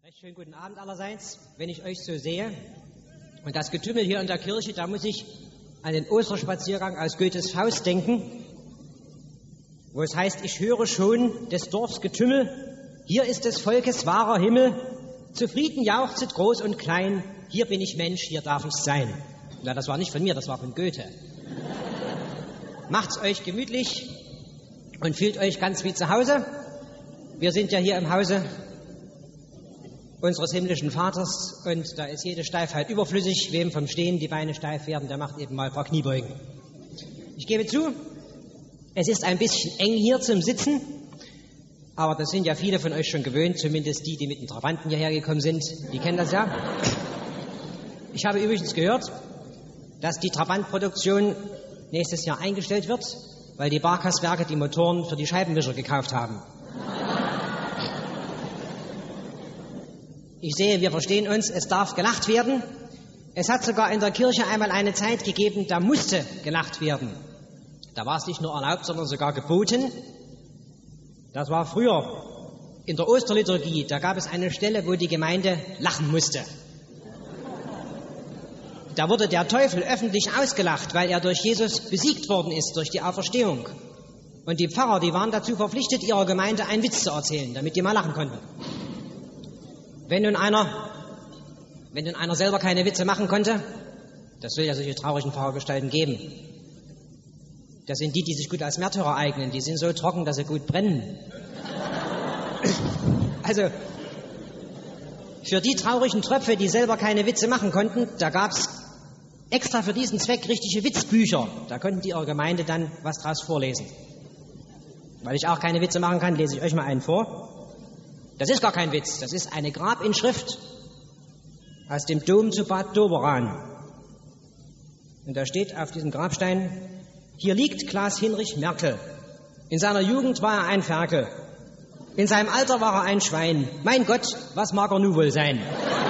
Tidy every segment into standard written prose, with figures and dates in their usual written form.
Recht schönen guten Abend allerseits. Wenn ich euch so sehe und das Getümmel hier in der Kirche, da muss ich an den Osterspaziergang aus Goethes Faust denken, wo es heißt, ich höre schon des Dorfs Getümmel, hier ist des Volkes wahrer Himmel, zufrieden jauchzet groß und klein, hier bin ich Mensch, hier darf ich sein. Na, das war nicht von mir, das war von Goethe. Macht's euch gemütlich und fühlt euch ganz wie zu Hause. Wir sind ja hier im Hause unseres himmlischen Vaters und da ist jede Steifheit überflüssig. Wem vom Stehen die Beine steif werden, der macht eben mal ein paar Kniebeugen. Ich gebe zu, es ist ein bisschen eng hier zum Sitzen, aber das sind ja viele von euch schon gewöhnt, zumindest die mit den Trabanten hierher gekommen sind, die kennen das ja. Ich habe übrigens gehört, dass die Trabantproduktion nächstes Jahr eingestellt wird, weil die Barkaswerke die Motoren für die Scheibenwischer gekauft haben. Ich sehe, wir verstehen uns, es darf gelacht werden. Es hat sogar in der Kirche einmal eine Zeit gegeben, da musste gelacht werden. Da war es nicht nur erlaubt, sondern sogar geboten. Das war früher in der Osterliturgie, da gab es eine Stelle, wo die Gemeinde lachen musste. Da wurde der Teufel öffentlich ausgelacht, weil er durch Jesus besiegt worden ist, durch die Auferstehung. Und die Pfarrer, die waren dazu verpflichtet, ihrer Gemeinde einen Witz zu erzählen, damit die mal lachen konnten. Wenn nun einer selber keine Witze machen konnte, das will ja solche traurigen Pfarrergestalten geben. Das sind die, die sich gut als Märtyrer eignen. Die sind so trocken, dass sie gut brennen. Also, für die traurigen Tröpfe, die selber keine Witze machen konnten, da gab's extra für diesen Zweck richtige Witzbücher. Da konnten die ihrer Gemeinde dann was draus vorlesen. Weil ich auch keine Witze machen kann, lese ich euch mal einen vor. Das ist gar kein Witz, das ist eine Grabinschrift aus dem Dom zu Bad Doberan. Und da steht auf diesem Grabstein, hier liegt Klaas Hinrich Merkel. In seiner Jugend war er ein Ferkel. In seinem Alter war er ein Schwein. Mein Gott, was mag er nun wohl sein?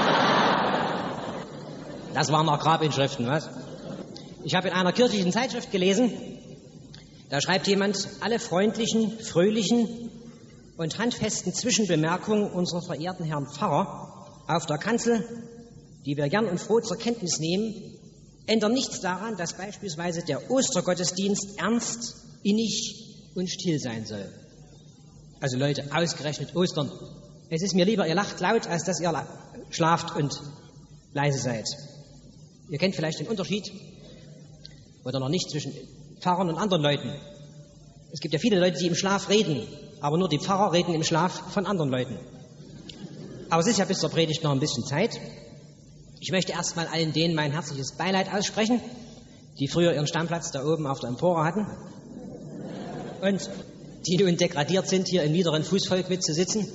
Das waren noch Grabinschriften, was? Ich habe in einer kirchlichen Zeitschrift gelesen, da schreibt jemand, alle freundlichen, fröhlichen und handfesten Zwischenbemerkungen unserer verehrten Herrn Pfarrer auf der Kanzel, die wir gern und froh zur Kenntnis nehmen, ändern nichts daran, dass beispielsweise der Ostergottesdienst ernst, innig und still sein soll. Also Leute, ausgerechnet Ostern. Es ist mir lieber, ihr lacht laut, als dass ihr schlaft und leise seid. Ihr kennt vielleicht den Unterschied, oder noch nicht, zwischen Pfarrern und anderen Leuten. Es gibt ja viele Leute, die im Schlaf reden, aber nur die Pfarrer reden im Schlaf von anderen Leuten. Aber es ist ja bis zur Predigt noch ein bisschen Zeit. Ich möchte erstmal allen denen mein herzliches Beileid aussprechen, die früher ihren Stammplatz da oben auf der Empore hatten und die nun degradiert sind, hier im niederen Fußvolk mitzusitzen.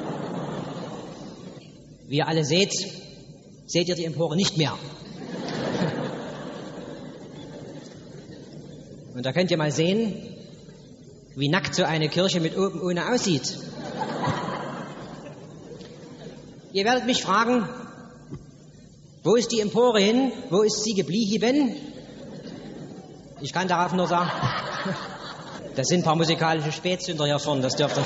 Wie ihr alle seht ihr die Empore nicht mehr. Und da könnt ihr mal sehen, wie nackt so eine Kirche mit oben ohne aussieht. Ihr werdet mich fragen, wo ist die Empore hin? Wo ist sie geblieben? Ich kann darauf nur sagen, das sind ein paar musikalische Spätzünder hier vorne, das dürft ihr.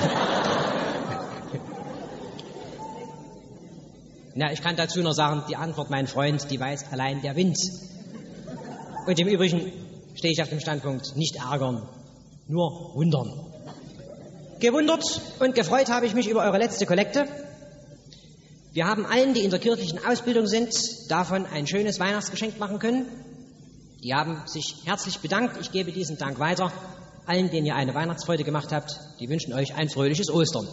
Na, ich kann dazu nur sagen, die Antwort, mein Freund, die weiß allein der Wind. Und im Übrigen stehe ich auf dem Standpunkt, nicht ärgern, nur wundern. Gewundert und gefreut habe ich mich über eure letzte Kollekte. Wir haben allen, die in der kirchlichen Ausbildung sind, davon ein schönes Weihnachtsgeschenk machen können. Die haben sich herzlich bedankt. Ich gebe diesen Dank weiter. Allen, denen ihr eine Weihnachtsfreude gemacht habt, die wünschen euch ein fröhliches Ostern.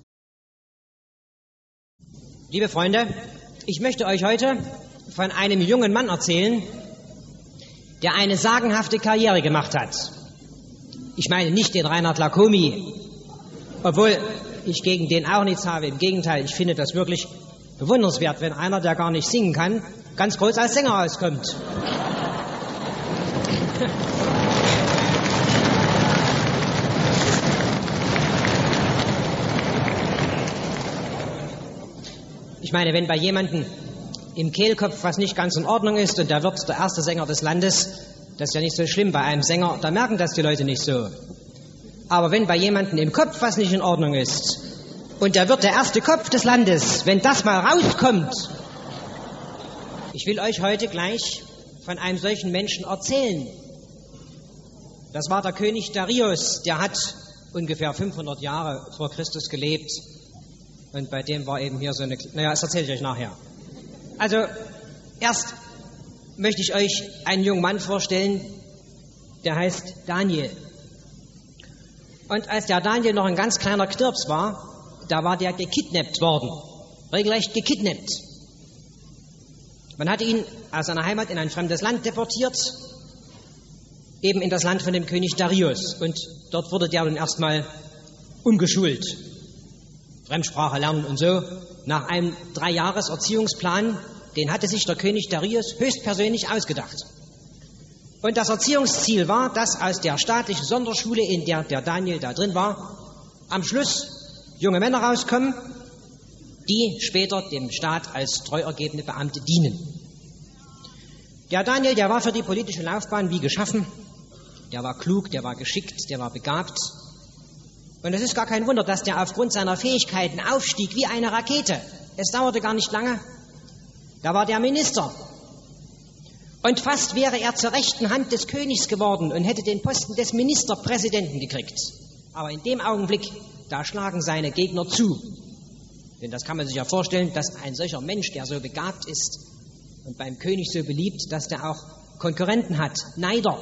Liebe Freunde, ich möchte euch heute von einem jungen Mann erzählen, der eine sagenhafte Karriere gemacht hat. Ich meine nicht den Reinhard Lacomi, obwohl ich gegen den auch nichts habe. Im Gegenteil, ich finde das wirklich bewundernswert, wenn einer, der gar nicht singen kann, ganz groß als Sänger auskommt. Ich meine, wenn bei jemandem im Kehlkopf was nicht ganz in Ordnung ist und der wird der erste Sänger des Landes, das ist ja nicht so schlimm bei einem Sänger, da merken das die Leute nicht so. Aber wenn bei jemandem im Kopf was nicht in Ordnung ist Und er wird der erste Kopf des Landes, wenn das mal rauskommt. Ich will euch heute gleich von einem solchen Menschen erzählen. Das war der König Darius, der hat ungefähr 500 Jahre vor Christus gelebt. Und bei dem war eben hier so eine... Naja, das erzähle ich euch nachher. Also, erst möchte ich euch einen jungen Mann vorstellen, der heißt Daniel. Und als der Daniel noch ein ganz kleiner Knirps war, da war der gekidnappt worden. Regelrecht gekidnappt. Man hatte ihn aus seiner Heimat in ein fremdes Land deportiert, eben in das Land von dem König Darius. Und dort wurde der nun erstmal umgeschult. Fremdsprache lernen und so. Nach einem 3-Jahres-Erziehungsplan, den hatte sich der König Darius höchstpersönlich ausgedacht. Und das Erziehungsziel war, dass aus der staatlichen Sonderschule, in der der Daniel da drin war, am Schluss junge Männer rauskommen, die später dem Staat als treu ergebene Beamte dienen. Der Daniel, der war für die politische Laufbahn wie geschaffen. Der war klug, der war geschickt, der war begabt. Und es ist gar kein Wunder, dass der aufgrund seiner Fähigkeiten aufstieg wie eine Rakete. Es dauerte gar nicht lange. Da war der Minister. Und fast wäre er zur rechten Hand des Königs geworden und hätte den Posten des Ministerpräsidenten gekriegt. Aber in dem Augenblick, da schlagen seine Gegner zu. Denn das kann man sich ja vorstellen, dass ein solcher Mensch, der so begabt ist und beim König so beliebt, dass der auch Konkurrenten hat, Neider.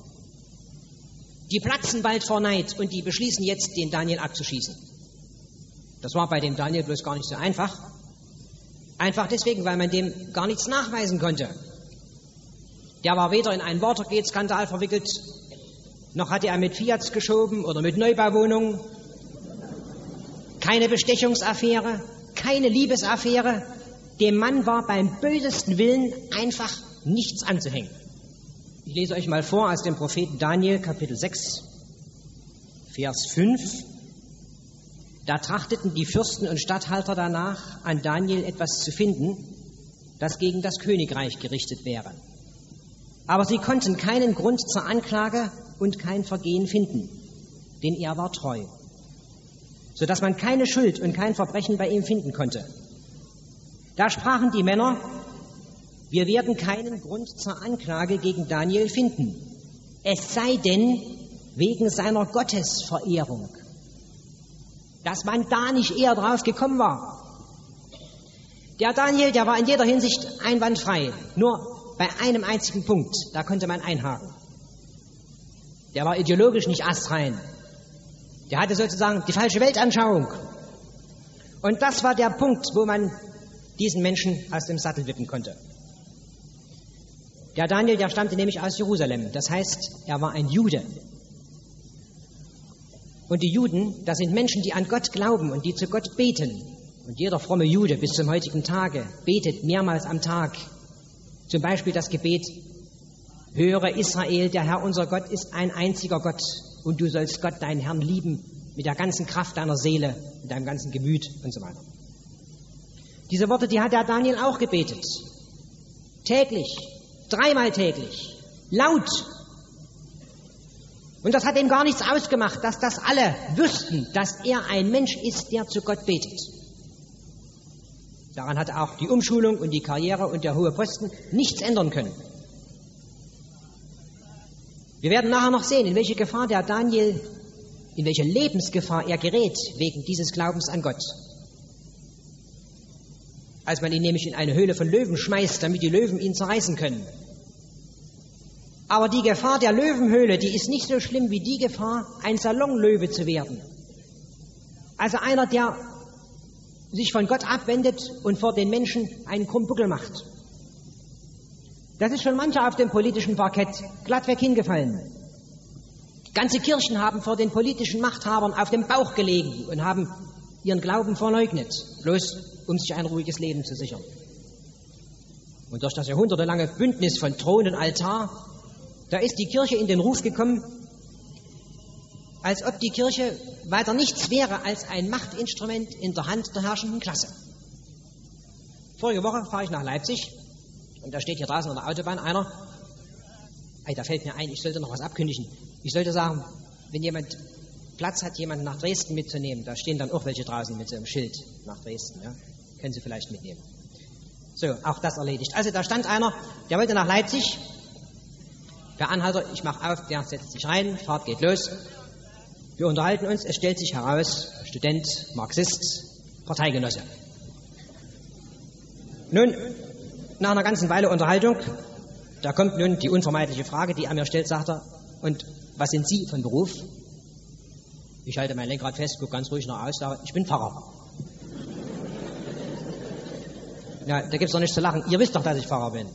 Die platzen bald vor Neid und die beschließen jetzt, den Daniel abzuschießen. Das war bei dem Daniel bloß gar nicht so einfach. Einfach deswegen, weil man dem gar nichts nachweisen konnte. Der war weder in einen Watergate-Skandal verwickelt, noch hatte er mit Fiats geschoben oder mit Neubauwohnungen. Keine Bestechungsaffäre, keine Liebesaffäre. Dem Mann war beim bösesten Willen einfach nichts anzuhängen. Ich lese euch mal vor aus dem Propheten Daniel, Kapitel 6, Vers 5. Da trachteten die Fürsten und Statthalter danach, an Daniel etwas zu finden, das gegen das Königreich gerichtet wäre. Aber sie konnten keinen Grund zur Anklage und kein Vergehen finden, denn er war treu, sodass man keine Schuld und kein Verbrechen bei ihm finden konnte. Da sprachen die Männer, wir werden keinen Grund zur Anklage gegen Daniel finden, es sei denn wegen seiner Gottesverehrung. Dass man da nicht eher drauf gekommen war. Der Daniel, der war in jeder Hinsicht einwandfrei, nur bei einem einzigen Punkt, da konnte man einhaken. Der war ideologisch nicht astrein. Der hatte sozusagen die falsche Weltanschauung. Und das war der Punkt, wo man diesen Menschen aus dem Sattel wippen konnte. Der Daniel, der stammte nämlich aus Jerusalem. Das heißt, er war ein Jude. Und die Juden, das sind Menschen, die an Gott glauben und die zu Gott beten. Und jeder fromme Jude bis zum heutigen Tage betet mehrmals am Tag. Zum Beispiel das Gebet, höre Israel, der Herr unser Gott ist ein einziger Gott und du sollst Gott, deinen Herrn, lieben mit der ganzen Kraft deiner Seele, mit deinem ganzen Gemüt und so weiter. Diese Worte, die hat der Daniel auch gebetet. Täglich, 3-mal täglich, laut. Und das hat ihm gar nichts ausgemacht, dass das alle wüssten, dass er ein Mensch ist, der zu Gott betet. Daran hat auch die Umschulung und die Karriere und der hohe Posten nichts ändern können. Wir werden nachher noch sehen, in welche Gefahr der Daniel, in welche Lebensgefahr er gerät wegen dieses Glaubens an Gott. Als man ihn nämlich in eine Höhle von Löwen schmeißt, damit die Löwen ihn zerreißen können. Aber die Gefahr der Löwenhöhle, die ist nicht so schlimm wie die Gefahr, ein Salonlöwe zu werden. Also einer, der sich von Gott abwendet und vor den Menschen einen Krummbuckel macht. Das ist schon mancher auf dem politischen Parkett glattweg hingefallen. Ganze Kirchen haben vor den politischen Machthabern auf dem Bauch gelegen und haben ihren Glauben verleugnet, bloß um sich ein ruhiges Leben zu sichern. Und durch das jahrhundertelange Bündnis von Thron und Altar, da ist die Kirche in den Ruf gekommen, als ob die Kirche weiter nichts wäre als ein Machtinstrument in der Hand der herrschenden Klasse. Vorige Woche fahre ich nach Leipzig und da steht hier draußen an der Autobahn einer, da fällt mir ein, ich sollte noch was abkündigen. Ich sollte sagen, wenn jemand Platz hat, jemanden nach Dresden mitzunehmen. Da stehen dann auch welche draußen mit so einem Schild nach Dresden. Ja? Können Sie vielleicht mitnehmen. So, auch das erledigt. Also da stand einer, der wollte nach Leipzig. Per Anhalter, ich mache auf, der setzt sich rein, Fahrt geht los. Wir unterhalten uns, es stellt sich heraus, Student, Marxist, Parteigenosse. Nun, nach einer ganzen Weile Unterhaltung, da kommt nun die unvermeidliche Frage, die er mir stellt, sagt er, und was sind Sie von Beruf? Ich halte mein Lenkrad fest, gucke ganz ruhig nach aus, sage, ich bin Pfarrer. Ja, da gibt's doch nichts zu lachen. Ihr wisst doch, dass ich Pfarrer bin.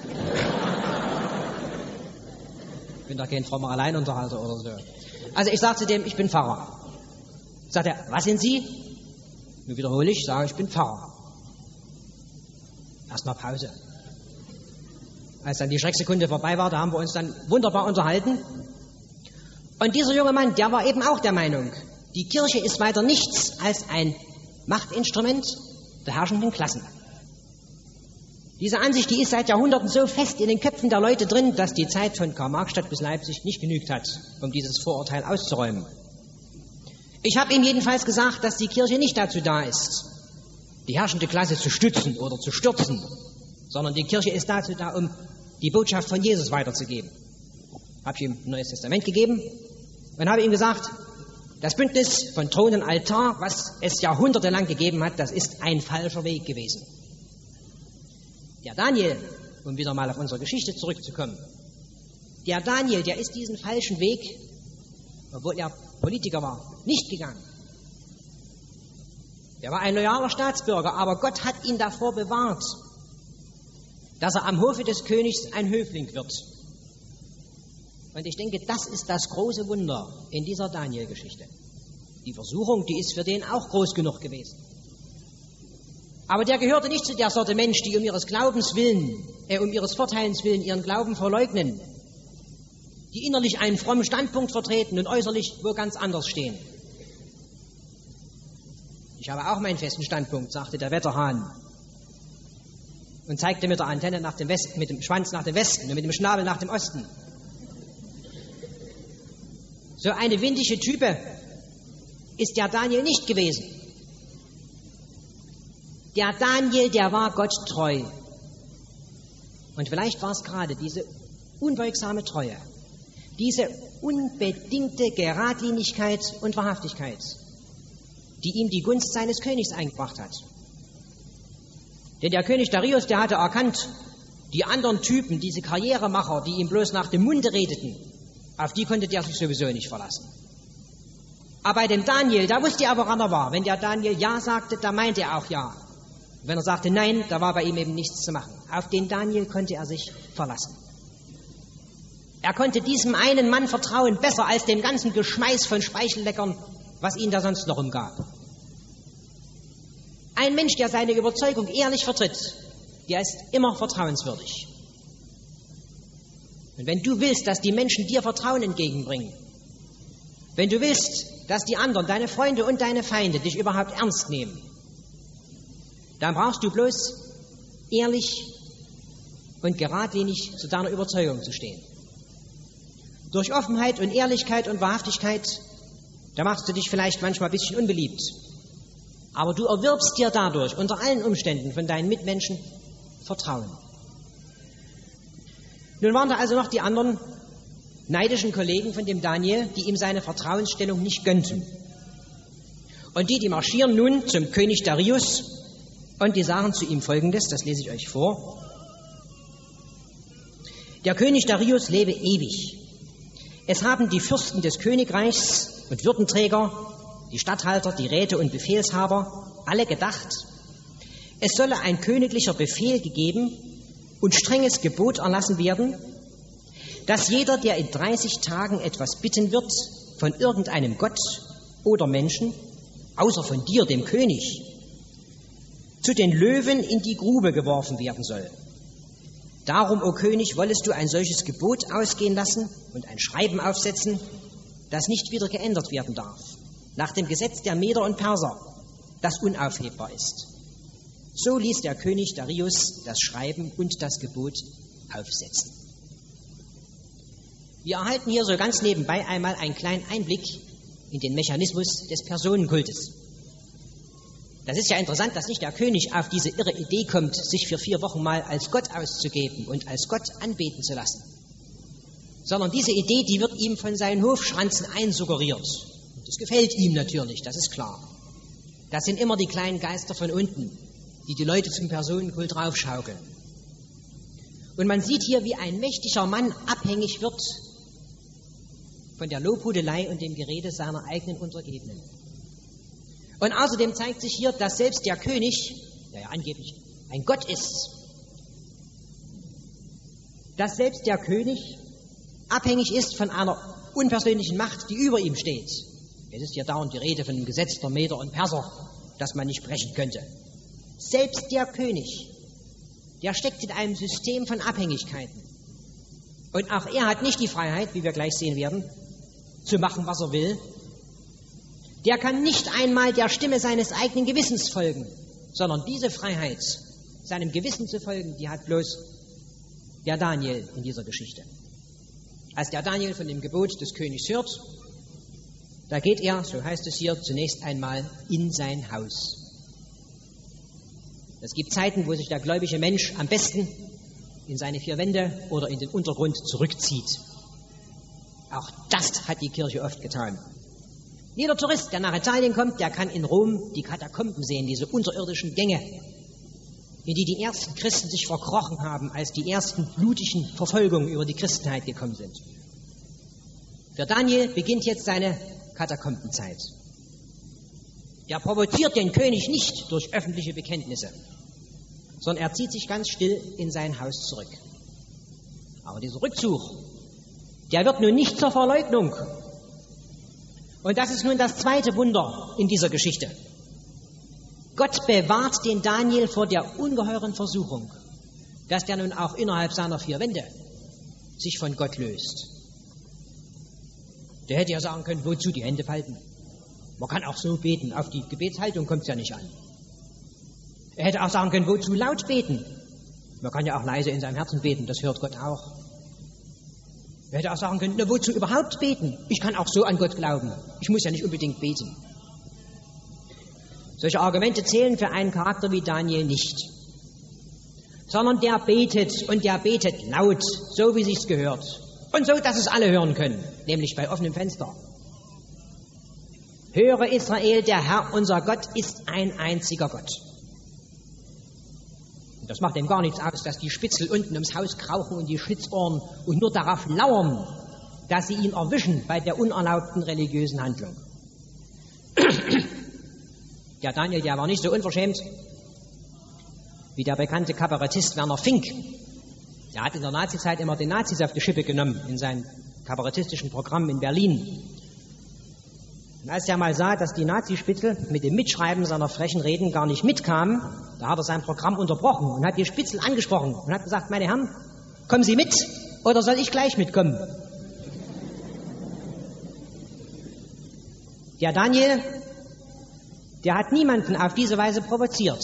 Ich bin doch kein frommer Alleinunterhalter oder so. Also ich sage zu dem, ich bin Pfarrer. Sagt er, was sind Sie? Nun wiederhole ich, sage, ich bin Pfarrer. Erstmal Pause. Als dann die Schrecksekunde vorbei war, da haben wir uns dann wunderbar unterhalten. Und dieser junge Mann, der war eben auch der Meinung, die Kirche ist weiter nichts als ein Machtinstrument der herrschenden Klassen. Diese Ansicht, die ist seit Jahrhunderten so fest in den Köpfen der Leute drin, dass die Zeit von Karl-Marx-Stadt bis Leipzig nicht genügt hat, um dieses Vorurteil auszuräumen. Ich habe ihm jedenfalls gesagt, dass die Kirche nicht dazu da ist, die herrschende Klasse zu stützen oder zu stürzen, sondern die Kirche ist dazu da, um die Botschaft von Jesus weiterzugeben. Habe ich ihm ein Neues Testament gegeben und habe ihm gesagt, das Bündnis von Thron und Altar, was es jahrhundertelang gegeben hat, das ist ein falscher Weg gewesen. Der Daniel, um wieder mal auf unsere Geschichte zurückzukommen, der Daniel, der ist diesen falschen Weg, obwohl er Politiker war, nicht gegangen. Er war ein loyaler Staatsbürger, aber Gott hat ihn davor bewahrt, dass er am Hofe des Königs ein Höfling wird. Und ich denke, das ist das große Wunder in dieser Daniel-Geschichte. Die Versuchung, die ist für den auch groß genug gewesen. Aber der gehörte nicht zu der Sorte Mensch, die um ihres Glaubens willen, um ihres Vorteilens willen ihren Glauben verleugnen, die innerlich einen frommen Standpunkt vertreten und äußerlich wo ganz anders stehen. Ich habe auch meinen festen Standpunkt, sagte der Wetterhahn und zeigte mit der Antenne nach dem Westen, mit dem Schwanz nach dem Westen und mit dem Schnabel nach dem Osten. So eine windige Type ist der Daniel nicht gewesen. Der Daniel, der war Gott treu. Und vielleicht war es gerade diese unbeugsame Treue, diese unbedingte Geradlinigkeit und Wahrhaftigkeit, die ihm die Gunst seines Königs eingebracht hat. Denn der König Darius, der hatte erkannt, die anderen Typen, diese Karrieremacher, die ihm bloß nach dem Munde redeten, auf die konnte der sich sowieso nicht verlassen. Aber bei dem Daniel, da wusste er, woran er war. Wenn der Daniel Ja sagte, da meinte er auch Ja. Und wenn er sagte Nein, da war bei ihm eben nichts zu machen. Auf den Daniel konnte er sich verlassen. Er konnte diesem einen Mann vertrauen, besser als dem ganzen Geschmeiß von Speichelleckern, was ihn da sonst noch umgab. Ein Mensch, der seine Überzeugung ehrlich vertritt, der ist immer vertrauenswürdig. Und wenn du willst, dass die Menschen dir Vertrauen entgegenbringen, wenn du willst, dass die anderen, deine Freunde und deine Feinde, dich überhaupt ernst nehmen, dann brauchst du bloß ehrlich und geradlinig zu deiner Überzeugung zu stehen. Durch Offenheit und Ehrlichkeit und Wahrhaftigkeit, da machst du dich vielleicht manchmal ein bisschen unbeliebt. Aber du erwirbst dir dadurch unter allen Umständen von deinen Mitmenschen Vertrauen. Nun waren da also noch die anderen neidischen Kollegen von dem Daniel, die ihm seine Vertrauensstellung nicht gönnten. Und die marschieren nun zum König Darius und die sagen zu ihm Folgendes, das lese ich euch vor. Der König Darius lebe ewig. Es haben die Fürsten des Königreichs und Würdenträger, die Statthalter, die Räte und Befehlshaber, alle gedacht, es solle ein königlicher Befehl gegeben und strenges Gebot erlassen werden, dass jeder, der in 30 Tagen etwas bitten wird von irgendeinem Gott oder Menschen, außer von dir, dem König, zu den Löwen in die Grube geworfen werden soll. Darum, o König, wollest du ein solches Gebot ausgehen lassen und ein Schreiben aufsetzen, das nicht wieder geändert werden darf, nach dem Gesetz der Meder und Perser, das unaufhebbar ist. So ließ der König Darius das Schreiben und das Gebot aufsetzen. Wir erhalten hier so ganz nebenbei einmal einen kleinen Einblick in den Mechanismus des Personenkultes. Das ist ja interessant, dass nicht der König auf diese irre Idee kommt, sich für 4 Wochen mal als Gott auszugeben und als Gott anbeten zu lassen. Sondern diese Idee, die wird ihm von seinen Hofschranzen einsuggeriert. Und das gefällt ihm natürlich, das ist klar. Das sind immer die kleinen Geister von unten, die Leute zum Personenkult raufschaukeln. Und man sieht hier, wie ein mächtiger Mann abhängig wird von der Lobhudelei und dem Gerede seiner eigenen Untergebenen. Und außerdem zeigt sich hier, dass selbst der König, der ja angeblich ein Gott ist, dass selbst der König abhängig ist von einer unpersönlichen Macht, die über ihm steht. Es ist hier dauernd die Rede von dem Gesetz der Meder und Perser, das man nicht brechen könnte. Selbst der König, der steckt in einem System von Abhängigkeiten. Und auch er hat nicht die Freiheit, wie wir gleich sehen werden, zu machen, was er will. Der kann nicht einmal der Stimme seines eigenen Gewissens folgen, sondern diese Freiheit, seinem Gewissen zu folgen, die hat bloß der Daniel in dieser Geschichte. Als der Daniel von dem Gebot des Königs hört, da geht er, so heißt es hier, zunächst einmal in sein Haus. Es gibt Zeiten, wo sich der gläubige Mensch am besten in seine 4 Wände oder in den Untergrund zurückzieht. Auch das hat die Kirche oft getan. Jeder Tourist, der nach Italien kommt, der kann in Rom die Katakomben sehen, diese unterirdischen Gänge, in die ersten Christen sich verkrochen haben, als die ersten blutigen Verfolgungen über die Christenheit gekommen sind. Für Daniel beginnt jetzt seine Katakombenzeit. Er provoziert den König nicht durch öffentliche Bekenntnisse, sondern er zieht sich ganz still in sein Haus zurück. Aber dieser Rückzug, der wird nun nicht zur Verleugnung. Und das ist nun das zweite Wunder in dieser Geschichte. Gott bewahrt den Daniel vor der ungeheuren Versuchung, dass der nun auch innerhalb seiner 4 Wände sich von Gott löst. Der hätte ja sagen können, wozu die Hände falten? Man kann auch so beten, auf die Gebetshaltung kommt es ja nicht an. Er hätte auch sagen können, wozu laut beten? Man kann ja auch leise in seinem Herzen beten, das hört Gott auch. Er hätte auch sagen können, na, wozu überhaupt beten? Ich kann auch so an Gott glauben. Ich muss ja nicht unbedingt beten. Solche Argumente zählen für einen Charakter wie Daniel nicht. Sondern der betet und der betet laut, so wie sich's gehört. Und so, dass es alle hören können, nämlich bei offenem Fenster. Höre Israel, der Herr, unser Gott, ist ein einziger Gott. Und das macht dem gar nichts aus, dass die Spitzel unten ums Haus krauchen und die Schlitzohren und nur darauf lauern, dass sie ihn erwischen bei der unerlaubten religiösen Handlung. Der Daniel, der war nicht so unverschämt wie der bekannte Kabarettist Werner Fink. Der hat in der Nazizeit immer den Nazis auf die Schippe genommen in seinem kabarettistischen Programm in Berlin. Und als er mal sah, dass die Nazispitzel mit dem Mitschreiben seiner frechen Reden gar nicht mitkamen, da hat er sein Programm unterbrochen und hat die Spitzel angesprochen und hat gesagt, meine Herren, kommen Sie mit oder soll ich gleich mitkommen? Der Daniel, der hat niemanden auf diese Weise provoziert.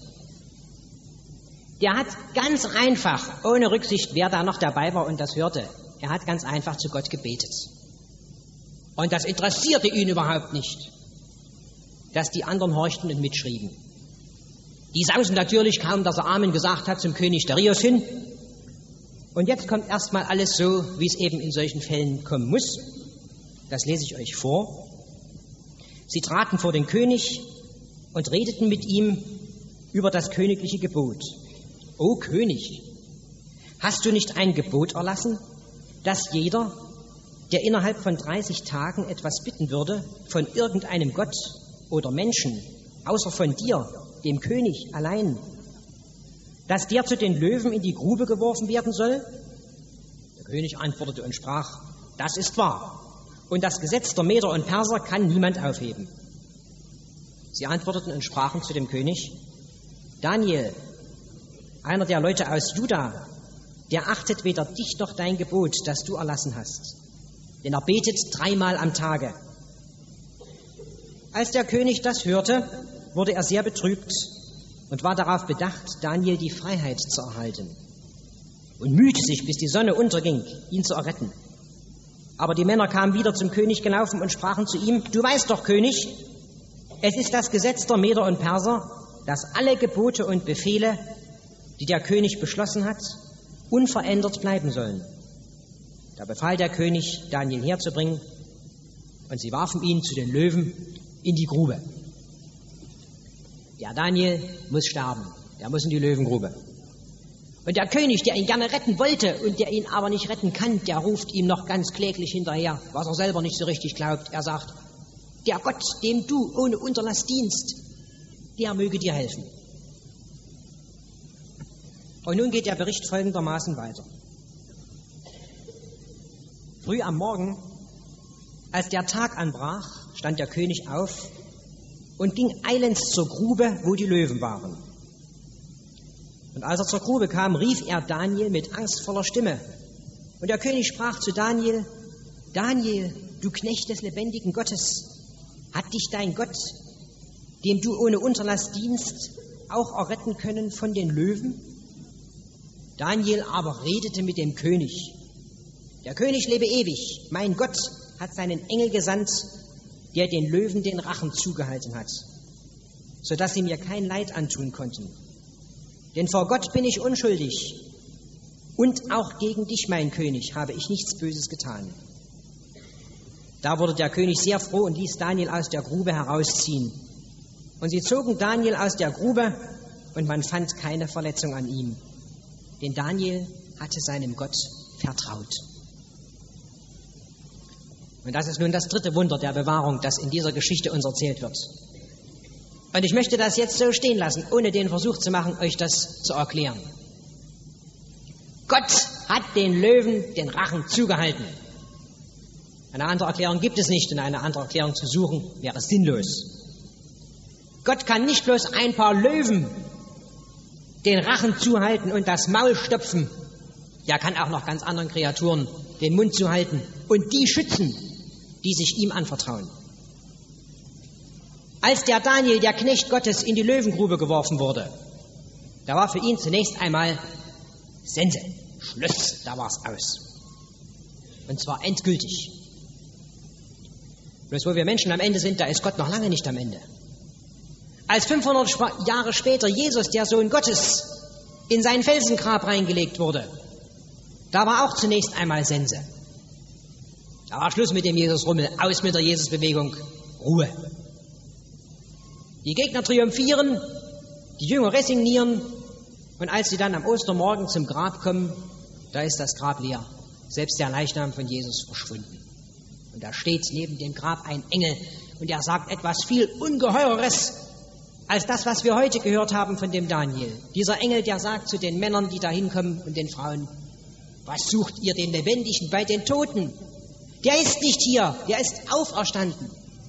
Der hat ganz einfach, ohne Rücksicht, wer da noch dabei war und das hörte, er hat ganz einfach zu Gott gebetet. Und das interessierte ihn überhaupt nicht, dass die anderen horchten und mitschrieben. Die sausen natürlich, kaum dass er Amen gesagt hat, zum König Darius hin. Und jetzt kommt erstmal alles so, wie es eben in solchen Fällen kommen muss. Das lese ich euch vor. Sie traten vor den König und redeten mit ihm über das königliche Gebot. O König, hast du nicht ein Gebot erlassen, dass jeder, der innerhalb von 30 Tagen etwas bitten würde von irgendeinem Gott oder Menschen, außer von dir, dem König allein, dass der zu den Löwen in die Grube geworfen werden soll? Der König antwortete und sprach, das ist wahr, und das Gesetz der Meder und Perser kann niemand aufheben. Sie antworteten und sprachen zu dem König, Daniel, einer der Leute aus Juda, der achtet weder dich noch dein Gebot, das du erlassen hast, denn er betet 3-mal am Tage. Als der König das hörte, wurde er sehr betrübt und war darauf bedacht, Daniel die Freiheit zu erhalten und mühte sich, bis die Sonne unterging, ihn zu erretten. Aber die Männer kamen wieder zum König gelaufen und sprachen zu ihm: Du weißt doch, König, es ist das Gesetz der Meder und Perser, dass alle Gebote und Befehle, die der König beschlossen hat, unverändert bleiben sollen. Da befahl der König, Daniel herzubringen, und sie warfen ihn zu den Löwen in die Grube. Der Daniel muss sterben, der muss in die Löwengrube. Und der König, der ihn gerne retten wollte und der ihn aber nicht retten kann, der ruft ihm noch ganz kläglich hinterher, was er selber nicht so richtig glaubt. Er sagt: Der Gott, dem du ohne Unterlass dienst, der möge dir helfen. Und nun geht der Bericht folgendermaßen weiter. Früh am Morgen, als der Tag anbrach, stand der König auf und ging eilends zur Grube, wo die Löwen waren. Und als er zur Grube kam, rief er Daniel mit angstvoller Stimme. Und der König sprach zu Daniel: Daniel, du Knecht des lebendigen Gottes, hat dich dein Gott, dem du ohne Unterlass dienst, auch erretten können von den Löwen? Daniel aber redete mit dem König: Der König lebe ewig, mein Gott hat seinen Engel gesandt, der den Löwen den Rachen zugehalten hat, sodass sie mir kein Leid antun konnten. Denn vor Gott bin ich unschuldig, und auch gegen dich, mein König, habe ich nichts Böses getan. Da wurde der König sehr froh und ließ Daniel aus der Grube herausziehen. Und sie zogen Daniel aus der Grube, und man fand keine Verletzung an ihm. Denn Daniel hatte seinem Gott vertraut. Und das ist nun das dritte Wunder der Bewahrung, das in dieser Geschichte uns erzählt wird. Und ich möchte das jetzt so stehen lassen, ohne den Versuch zu machen, euch das zu erklären. Gott hat den Löwen den Rachen zugehalten. Eine andere Erklärung gibt es nicht, und eine andere Erklärung zu suchen wäre sinnlos. Gott kann nicht bloß ein paar Löwen den Rachen zuhalten und das Maul stopfen. Er kann auch noch ganz anderen Kreaturen den Mund zuhalten und die schützen, die sich ihm anvertrauen. Als der Daniel, der Knecht Gottes, in die Löwengrube geworfen wurde, da war für ihn zunächst einmal Sense, Schluss, da war es aus. Und zwar endgültig. Bloß wo wir Menschen am Ende sind, da ist Gott noch lange nicht am Ende. Als 500 Jahre später Jesus, der Sohn Gottes, in sein Felsengrab reingelegt wurde, da war auch zunächst einmal Sense. Da war Schluss mit dem Jesus-Rummel, aus mit der Jesus-Bewegung, Ruhe. Die Gegner triumphieren, die Jünger resignieren, und als sie dann am Ostermorgen zum Grab kommen, da ist das Grab leer, selbst der Leichnam von Jesus verschwunden. Und da steht neben dem Grab ein Engel, und er sagt etwas viel Ungeheureres als das, was wir heute gehört haben von dem Daniel. Dieser Engel, der sagt zu den Männern, die da hinkommen, und den Frauen: Was sucht ihr den Lebendigen bei den Toten? Der ist nicht hier, der ist auferstanden.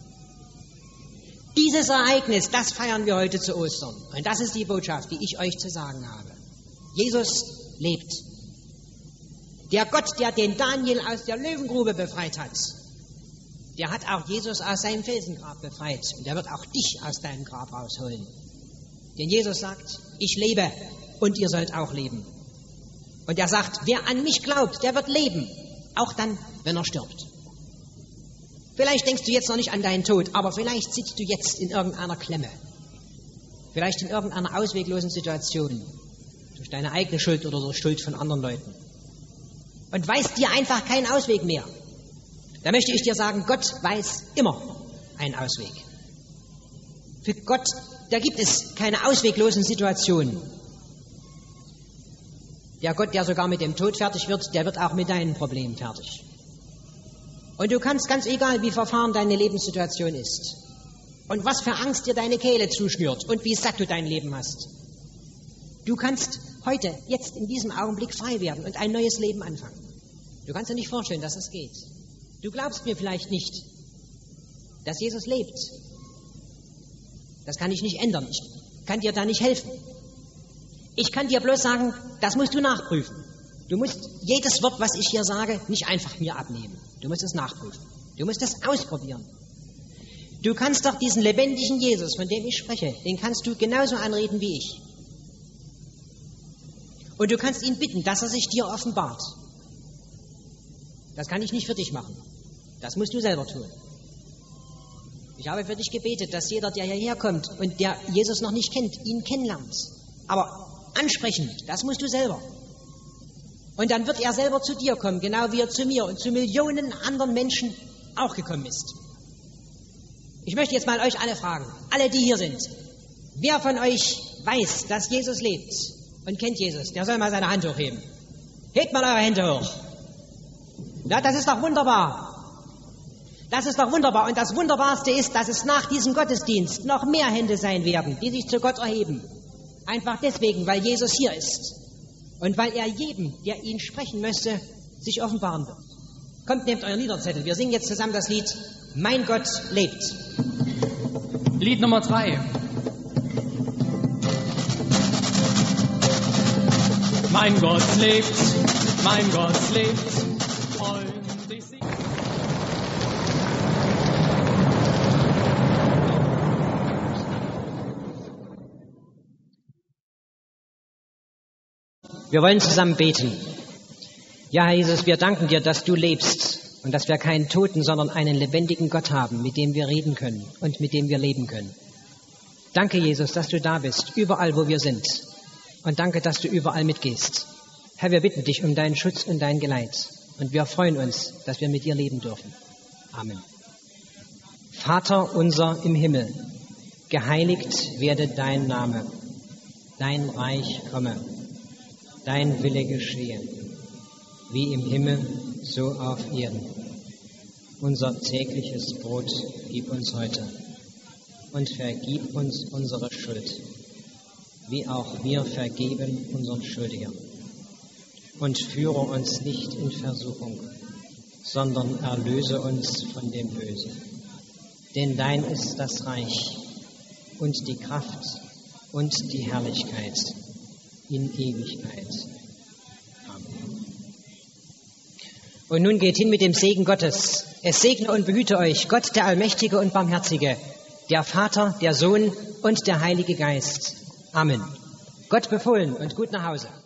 Dieses Ereignis, das feiern wir heute zu Ostern. Und das ist die Botschaft, die ich euch zu sagen habe. Jesus lebt. Der Gott, der den Daniel aus der Löwengrube befreit hat, der hat auch Jesus aus seinem Felsengrab befreit. Und der wird auch dich aus deinem Grab rausholen. Denn Jesus sagt: Ich lebe und ihr sollt auch leben. Und er sagt: Wer an mich glaubt, der wird leben, auch dann, wenn er stirbt. Vielleicht denkst du jetzt noch nicht an deinen Tod, aber vielleicht sitzt du jetzt in irgendeiner Klemme. Vielleicht in irgendeiner ausweglosen Situation. Durch deine eigene Schuld oder durch Schuld von anderen Leuten. Und weißt dir einfach keinen Ausweg mehr. Da möchte ich dir sagen, Gott weiß immer einen Ausweg. Für Gott, da gibt es keine ausweglosen Situationen. Der Gott, der sogar mit dem Tod fertig wird, der wird auch mit deinen Problemen fertig. Und du kannst, ganz egal, wie verfahren deine Lebenssituation ist und was für Angst dir deine Kehle zuschnürt und wie satt du dein Leben hast, du kannst heute, jetzt in diesem Augenblick frei werden und ein neues Leben anfangen. Du kannst dir nicht vorstellen, dass das geht. Du glaubst mir vielleicht nicht, dass Jesus lebt. Das kann ich nicht ändern. Ich kann dir da nicht helfen. Ich kann dir bloß sagen, das musst du nachprüfen. Du musst jedes Wort, was ich hier sage, nicht einfach mir abnehmen. Du musst es nachprüfen. Du musst es ausprobieren. Du kannst doch diesen lebendigen Jesus, von dem ich spreche, den kannst du genauso anreden wie ich. Und du kannst ihn bitten, dass er sich dir offenbart. Das kann ich nicht für dich machen. Das musst du selber tun. Ich habe für dich gebetet, dass jeder, der hierher kommt und der Jesus noch nicht kennt, ihn kennenlernt. Aber ansprechen, das musst du selber. Und dann wird er selber zu dir kommen, genau wie er zu mir und zu Millionen anderen Menschen auch gekommen ist. Ich möchte jetzt mal euch alle fragen, alle, die hier sind. Wer von euch weiß, dass Jesus lebt und kennt Jesus? Der soll mal seine Hand hochheben. Hebt mal eure Hände hoch. Ja, das ist doch wunderbar. Das ist doch wunderbar. Und das Wunderbarste ist, dass es nach diesem Gottesdienst noch mehr Hände sein werden, die sich zu Gott erheben. Einfach deswegen, weil Jesus hier ist. Und weil er jedem, der ihn sprechen möchte, sich offenbaren wird. Kommt, nehmt euren Liederzettel. Wir singen jetzt zusammen das Lied Mein Gott lebt. Lied Nummer 3. Mein Gott lebt, mein Gott lebt. Und ich singe. Wir wollen zusammen beten. Ja, Herr Jesus, wir danken dir, dass du lebst und dass wir keinen Toten, sondern einen lebendigen Gott haben, mit dem wir reden können und mit dem wir leben können. Danke, Jesus, dass du da bist, überall, wo wir sind. Und danke, dass du überall mitgehst. Herr, wir bitten dich um deinen Schutz und dein Geleit. Und wir freuen uns, dass wir mit dir leben dürfen. Amen. Vater unser im Himmel, geheiligt werde dein Name. Dein Reich komme. Dein Wille geschehe, wie im Himmel, so auf Erden. Unser tägliches Brot gib uns heute und vergib uns unsere Schuld, wie auch wir vergeben unseren Schuldigern. Und führe uns nicht in Versuchung, sondern erlöse uns von dem Bösen. Denn dein ist das Reich und die Kraft und die Herrlichkeit in Ewigkeit. Amen. Und nun geht hin mit dem Segen Gottes. Es segne und behüte euch Gott, der Allmächtige und Barmherzige, der Vater, der Sohn und der Heilige Geist. Amen. Gott befohlen und gut nach Hause.